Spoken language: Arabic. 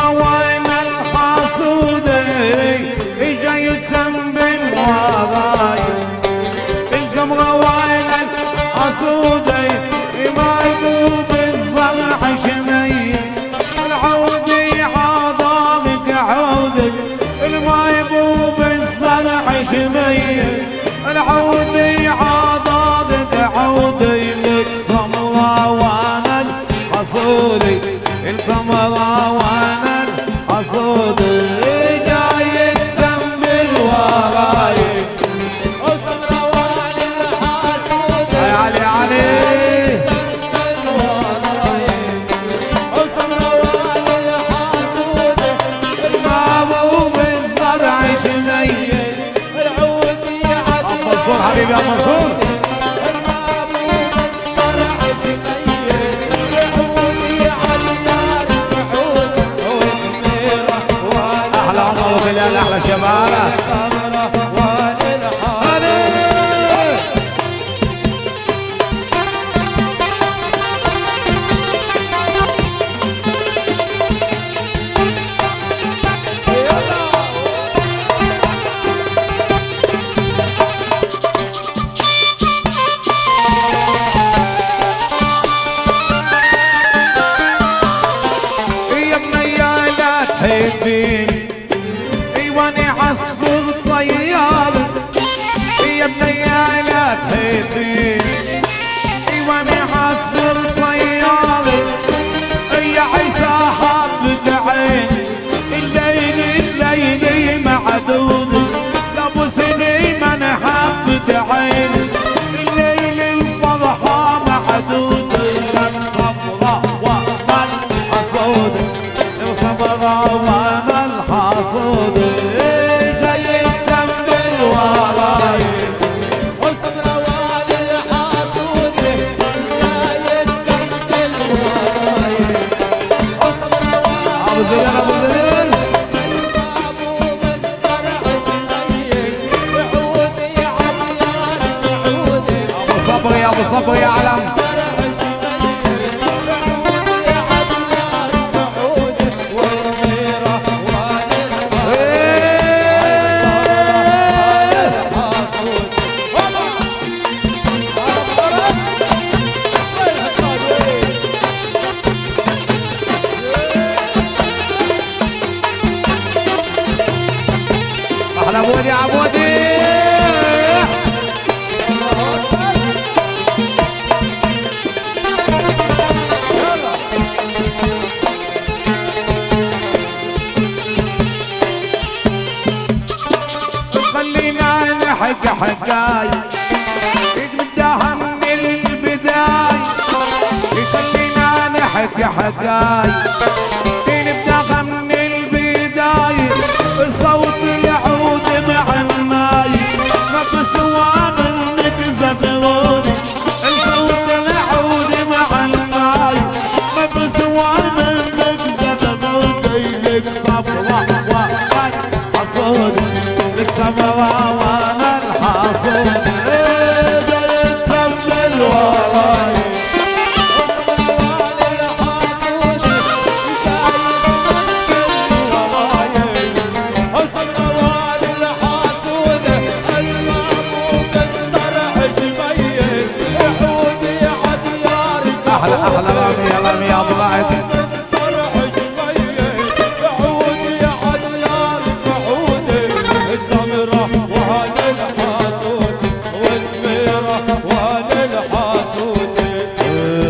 الجمرة وين الحاسودي جاي تسمن وراي الجمرة وين الحاسودي ما يذوب الزرع شمي العودي حاضرك عودي ما يذوب الزرع شمي العودي حاضرك عودي لك سمرة وانا الحاسودي السمرة وانا الحاسودي جاي تسمن وراي السمرة وانا الحاسودي يا علي علي السمرة وانا الحاسودي المعبوب الزرع شميل العودي عدي منصور حبيبي يا منصور احلى عمر وبلال احلى شباب تحبيني ايواني عصفور طيار يا بنية لا تحبيني ايواني عصفور طيار يا عيسى حبت عيني الليل معدود لابو سليمان حبت عيني الليل الفرحة معدود لك صبرة ومن حصود صبرة وانا الحاصد جاي تسمن وراي والصبرة وانا الحاصد جاي تسمن وراي والصبرة وانا ابو زيدان ابو زيدان ابو بالزرع شميل عودي عطيان عودي ابو صبري ابو صبري يا علم احلى عبودي عبودي خلينا نحكي حكاي نبداها من البداية خلينا نحكي حكاي نبداها من البداية صوت العود مع الماي ما بسوى منك زغروني صوت العود مع الماي ما بسوى منك زغروني لك صبرة وانا الحاصد لك صبرة وانا الحاصد جاي تسمن وراي احلى رامي يا رامي يا ابو